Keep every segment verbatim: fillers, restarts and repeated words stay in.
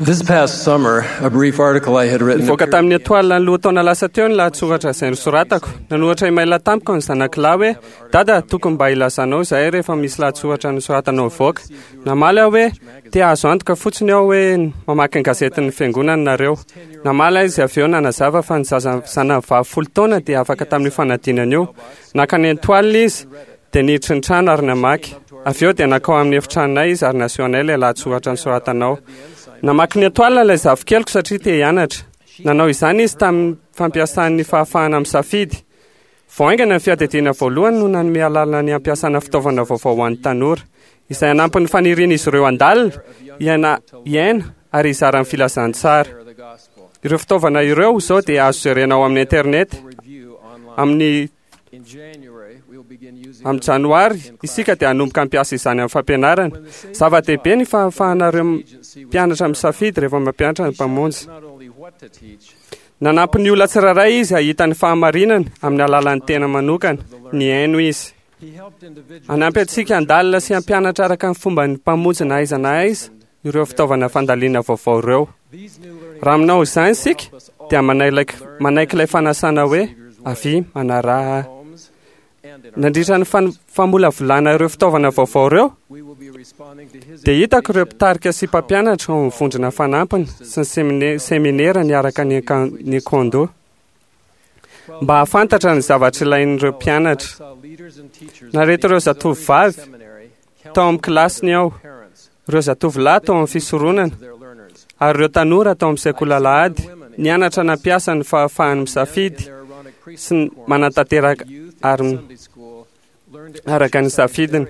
This past summer, a brief article I had written Nivoaka tamin'ny atoala ny lohatona lasa teo ny lahatsoratra izay nosoratako. Nanohatra imaila tamiko ny zanak'ilahy hoe dada tokony mba ilasanao izahay rehefa misy lahatsoratra nosoratanao mivoaka. Namaly aho hoe tia azo antoka fotsiny aho hoe mamaky ny gazetin'ny fiangonana nareo. Namaly izy avy eo nanazava fa ny zana vavy folo taona dia afaka tamin'ny fanadinana io. Nakany atoala izy dia niditry ny trano ary namaky. Avy eo dia nakao amin'ny efitranonay izy ary naseho anay ilay lahatsoratra nosoratanao. Namaky ny atoala ilay zavikeliko satria te hianatra. Nanao izany izy tamin'ny fampiasan'ny fahafahana misafidy. Vao aingana ny fiadidina voalohany no nanome alalana ny ampiasana fitaovana vaovao ho an'ny tanora, izay anampy ny faniriana izy ireo andalina hiaina hiaina ary hizara ny filazantsara. Ireo fitaovana ireo izao dia azo jerena ao amin'ny internet amin'ny amin'ny janoary isika dia hanomboka hampiasa izany amin'ny fampianarana. Zava-dehibe ny fahafahanareo mpianatra misafidy rehefa mampianatra ny mpamonjy. Nanampy ny olona tsiraray izy hahita ny fahamarinana amin'ny alalan'ny tena manokana, ny haino izy. Anampy antsika andalina sy hampianatra araka ny fomba ny mpamonjy na aiza na aiza ireo fitaovana fandaliana vaovao ireo. Raha aminao izany isika dia manaiky ilay fanasana hoe avy manaraha. Nandritra ny famolavolana ireo fitaovana vaovao ireo dia hitako ireo mpitarika sy mpampianatra ao mivondrona fanampiny sy ny seminera niaraka ny kondo mba hafantatra ny zavatra ilain'ireo mpianatra. Nareto ireo zatovovavy tao amin'ny kilasiny ao, ireo zatovolahy tao amin'ny fisoronana ary ireo tanora tao amin'ny sekolalahady nianatra nampiasa ny fahafahany misafidy sy manatanteraka ary araka ny safidiny.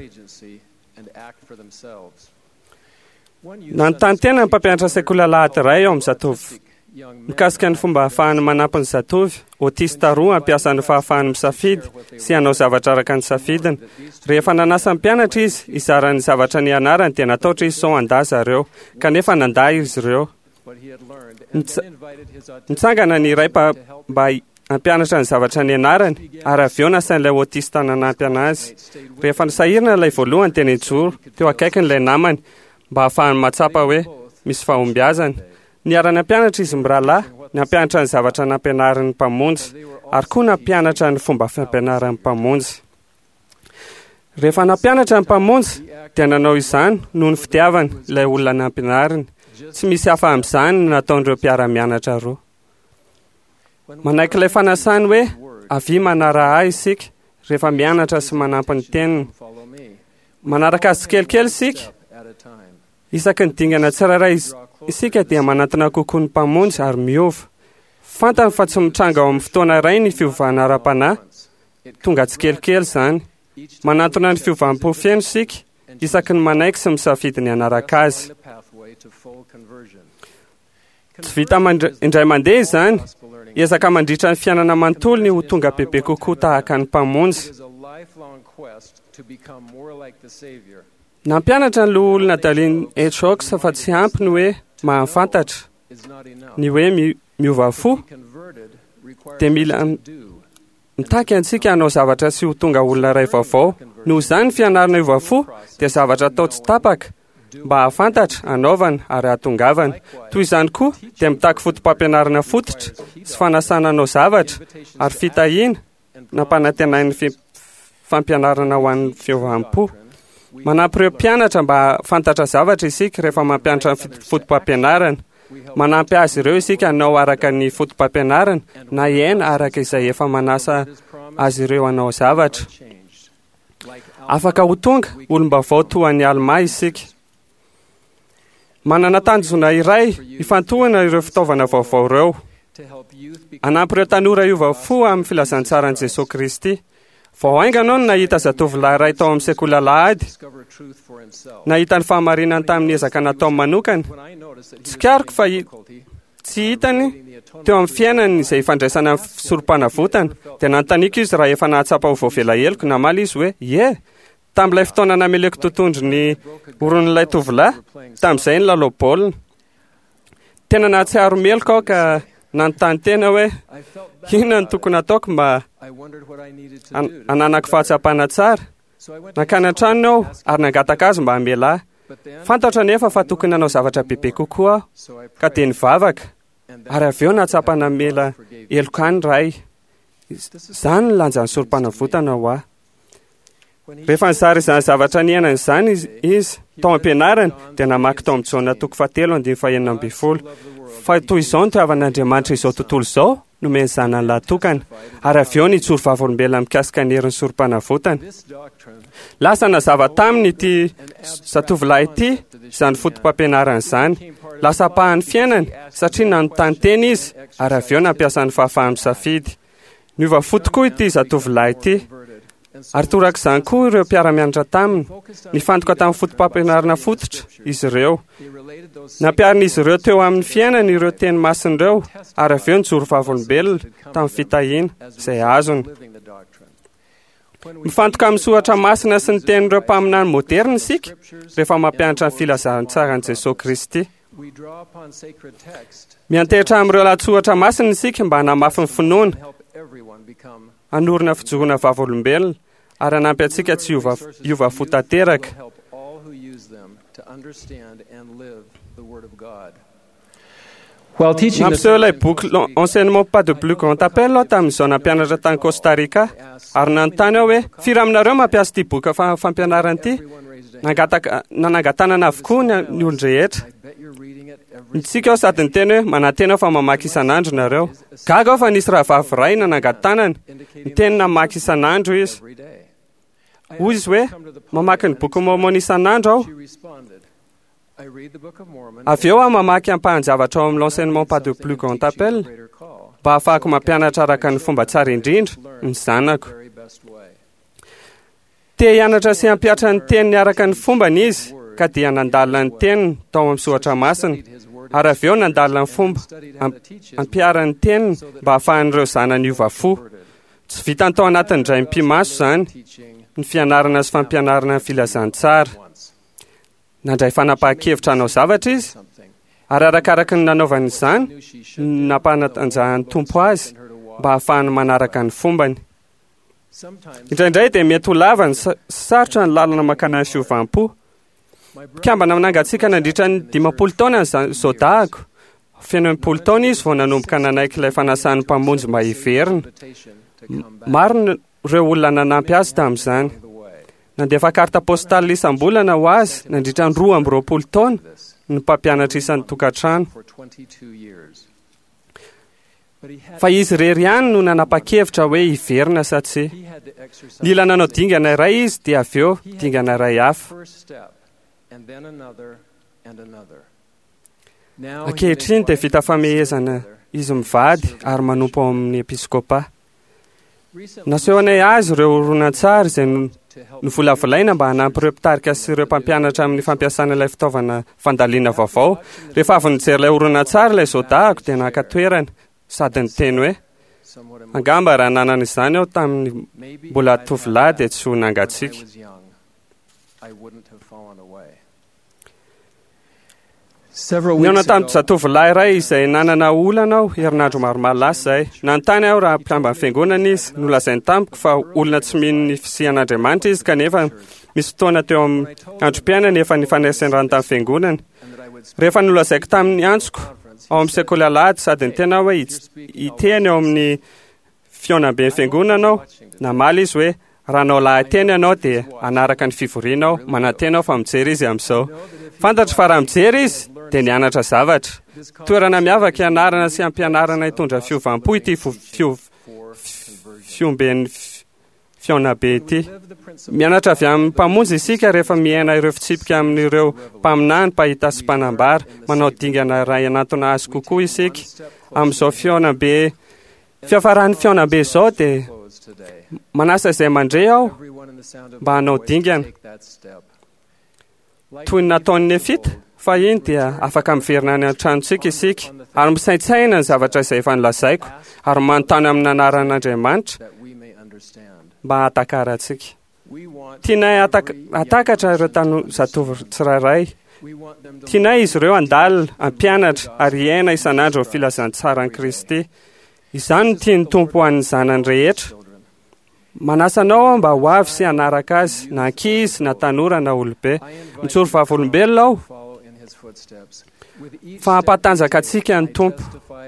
Nanontany tena ny mpampianatra sekolalahady iray ao amin'ny zatovy mikasika ny fomba ahafahany manampy ny zatovy autista roa hampiasa ny fahafahany misafidy sy hanao zavatra araka ny safidiny. Rehefa nanasa ny mpianatra izy hizara ny zavatra nianarany dia nataotra izy sao handa zareo kanefa nanda izy ireo. Nitsangana ny iray mba hampianatra ny zavatra nianarany ary avy eo nasain'ilay autista nanampy anazy. Rehefa nisahirana ilay voalohany dia nijoro teo akaikiny ilay namany mba hahafahany matsapa hoe misy fahombiazana. Niarany hampianatra izy mirahalahy, nampianatra ny zavatra nampianaran'ny mpamonjy ary koa nampianatra ny fomba fampianaran'ny mpamonjy. Rehefa nampianatra ny mpamonjy dia nanao izany noho ny fitiavany ilay olona nampianariny. Tsy misy hafa amin'izany nataon'ireo mpiara-mianatra roa. Manaiky ilay fanasany hoe avy manaraha isika rehefa mianatra sy manampy ny teniny. Manaraka azy kelikely isika, isaky ny dingana tsiraray isika dia manantona kokoa ny mpamonjy ary miova. Fantany fa tsy mitranga ao amin'ny fotoana iray ny fiovana ara-panahy, tonga tsy kelikely izany. Manantona ny fiovanim-po feno isika, isaky ny manaiky sy misafidy ny anaraka azy. Tsy vita indray mandeha izany, ezaka mandritra ny fiainana manontolo ny ho tonga bebe kokoa tahaka ny mpamonjy. Nampianatra ny loha olona Dallin H. Oaks fa tsy ampy ny hoe mahafantatra ny hoe miova fo dia mila mitaky antsika hanao zavatra sy ho tonga olona iray vaovao. Noho izany fianarana iova fo dia zavatra atao tsy tapaka mba hahafantatra, hanaovana ary hatongavana. Toy izany koa dia mitaky fotom-pampianarana fototra sy fanasana hanao zavatra ary fitahiana nampanantenain'ny fampianarana ho an'ny fiovam-po. Manampy ireo mpianatra mba hafantatra zavatra isika rehefa mampianatra ny fotom-pampianarana. Manampy azy ireo isika hanao araka ny fotom-pampianarana na hiaina araka izay efa manasa azy ireo hanao zavatra. Afaka ho tonga olom-baovao toa ny alma isika. Manana tanjona iray ifantohana ireo fitaovana vaovao ireo. Anampy ireo tanora hiova fo amin'ny filazantsaran'i Jesosy Kristy. Vao aingana no nahita zatovolahy iray tao amin'ny sekolalahady, nahita ny fahamarinany tamin'ny ezaka natao manokana. Tsy kariko fa tsy hitany teo amin'ny fiainany izay ifandraisana sorom-panavotana dia nanontaniako izy raha efa nahatsapa ho vaovela heloka. Namaly izy hoe ie, tamin'ilay fotoana nameleko tontondro ny oron'ilay tovolahy, tamin'izay ny lalao baolina. Tena nahatsiaro meloka aho ka nanontany tena hoe inona ny tokony ataoko mba ananako fahatsapana tsara. Nankany an-tranony aho ary nangataka azy mba hamela ahy. Fantatra nefa fa tokony nanao zavatra bebe kokoa aho, ka dia nivavaka, ary avy eo natsapana mela elokany ray. Izany ny lanjan'ny sorom-panavotana ho aho. Rehefa nizary izany zavatra niainana izany izy tao am-pianarana dia namaky tao amin'ny jaona toko fahatelo andiny fahaenina ambin'ny folo. Fa toy izao ny toavan'Andriamanitra izao tontolo izao nomeny zanany lahatokana, ary avy eo nijoro vavolombelona mikasika ny herin'ny sorom-panavotana. Lasa nazava taminy ity zatovolahy ity izany fotom-pampianarana izany. Lasa pahany fiainany satria nanontany teny izy, ary avy eo nampiasa ny fahafahany misafidy. Niova fo tokoa ity zatovolahy ity. Ary torak'izany koa ireo mpiara-mianatra taminy, nifantoka tamin'ny fotom-pampianarana fototra izy ireo. Nampiarin'izy ireo teo amin'ny fiainany ireo teny masin'ireo, ary avy eo nijoro vavolombelona tamin'ny fitahiana izay azony. Mifantoka amin'ny soratra masina sy ny tenin'ireo mpaminany moderna isika rehefa mampianatra ny filazantsara an'i Jesosy Kristy. Miantehitra amin'ireo lahatsoratra masina isika mba hanamafy ny finoana, hanorina fijoroana vavolombelona, ary hanampy antsika tsy hiova fo tanteraka. Nampiseho ilay boky Enseignement pas de plus grand appel aho tamin'izao nampianatra tany Costa Rica, ary nanontany aho hoe firy aminareo mampiasa ity boky fampianarana ity? Nanangatanana avokoa ny olon-drehetra. Nitsika aho sady niteny hoe manantena fa mamaky isan'andro nareo. Gaga aho fa nisy rahavavy ray nanangatanana, niteny namaky isan'andro izy. Hoy izy hoe mamaky ny boky Mormon isan'andro aho. Avy eo aho mamaky ampahan-javatra ao amin'ny l'enseignement pas de plus grand appel, mba ahafahako mampianatra araka ny fomba tsara indrindra ny zanako. Te hianatra sy hampiatra ny teniny araka ny fombany izy, ka dia nandalina ny teniny tao amin'ny soratra masina, ary avy eo nandalina ny fomba hampiara ny teniny mba ahafahan'ireo zanany hiova fo. Tsy vitany tao anatin'ny dray mpimaso izany ny fianarana sy fampianarana ny filazantsara. Nandray fanapahan-kevitra hanao zavatra izy, ary arakaraka ny nanaovany izany, nampanatanjahany tompo azy mba ahafahany manaraka ny fombany. Indraindray dia mety ho lava ny sarotra ny lalana makana ny fiovampo. Kambana nangatsiaka nandritra ny dimampolo taona izao dahako. Fenonimpolo taona izy vao nanomboka nanaiky ilay fanasan'ny mpamonjy mba hiverina. Maro ireo olona nanampy azy tamin'izany. Nandefa karta postaly isam-bolana ho azy nandritra ny roa amby roapolo taona ny mpampianatra isan'ny tokantrano. Fa izy rery ihany no nanapa-kevitra hoe hiverina sa tsy. Nila nanao dingana iray izy dia avy eo dingana iray hafa. Ankehitriny dia vita famehezana izy mivady ary manompo ao amin'ny episkopa. Naseho anay azy ireo horonan-tsary izay novolavolaina mba hanampy ireo mpitarika sy ireo mpampianatra amin'ny fampiasana ilay fitaovana fandaliana vaovao. Rehefa avy nijery ilay horonan-tsary ilay izao dahako dia naka toerana sady niteny hoe angamba raha nanana izany aho tamin'ny mbola tovolahy dia tsy ho nangatsiaka. Niaona tamin'ny zatovolahy iray izay nanana olana aho herinandro maromaro lasa izay. Nanontany aho raha mpikamba fiangonana izy, nolazainy tamiko fa olona tsy mino ny fisian'Andriamanitra izy kanefa misy fotoana teo amin'ny androm-piainana efa nifandraisany rano tamin'ny fiangonana. Rehefa nolazaiko tamin'ny antsoko ao amin'ny sekoly alahady sady ny tena hoe hiteny ao amin'ny fionabe fiangonana aho, namaly izy hoe raha nao lahateny ianao dia anaraka ny fivoriana aho, manantena aho fa mijery izy amin'izao. Fantatra fa raha mijery izy dia nianatra zavatra. Toerana miavaka ianarana sy ampianarana hitondra fiovampo ity fiomben'ny fionabe ity. Mianatra avy amin'ny mpamonjy isika rehefa miaina ireo fitsipika amin'ireo mpaminany, mpahita sy mpanambara, manao dingana iray anatona azy kokoa isika. Amin'izao fionabe, fiafaran'ny fionabe izao dia manasa izay mandre aho mba hanao dingana. Toy ny nataon'ny Nefita, fa iny dia afaka miverina any an-tranontsika isika, ary misaintsaina ny zavatra izay efa nilazaiko, ary manontany amin'ny anaran'Andriamanitra mba hatakara antsika. Tianay hatakatra ireo tano zatovo tsirairay. Tianay izy ireo handalina, hampianatra, ary hiaina isan'andro amin'ny filazantsara an'i Kristy. Izany no tiany Tompo ho an'ny zanany rehetra. Manasa anao mba ho avy sy hanaraka azy, na ankizy na tanora na olobe. Mitsory vavolombelona aho fa hampatanjaka antsika ny Tompo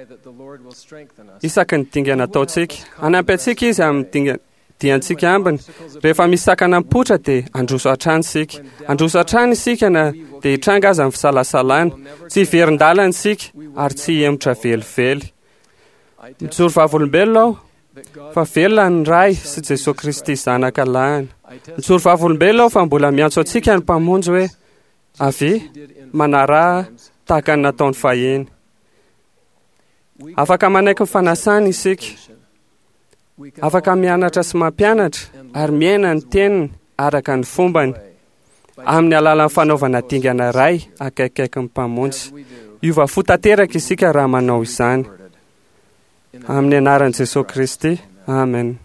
isaky ny dingana ataontsika. Hanampy antsika izy amin'ny diantsika ambiny. Rehefa misy sakana mipotra dia androso hatrany isika. Androso hatrany isika na dia hitranga aza amin'ny fisalasalana. Tsy hiverin-dalana isika ary tsy hiemotra velively. Mitsory vavolombelona aho fa velona ny ray sy Jesosy Kristy zanaka lahany. Mitsory vavolombelona aho fa mbola miantso antsika ny mpamonjy hoe avy manaraha tahaka ny nataony fahiny. Afaka manaiky ny fanasana isika. Afaka mianatra sy mampianatra ary miaina ny teniny araka ny fombany amin'ny alalan'ny fanaovana dingana ray akaikaiky ny mpamonjy. Iova fo tanteraka isika raha manao izany. Amin'ny anaran'i Jesosy Kristy. Amen.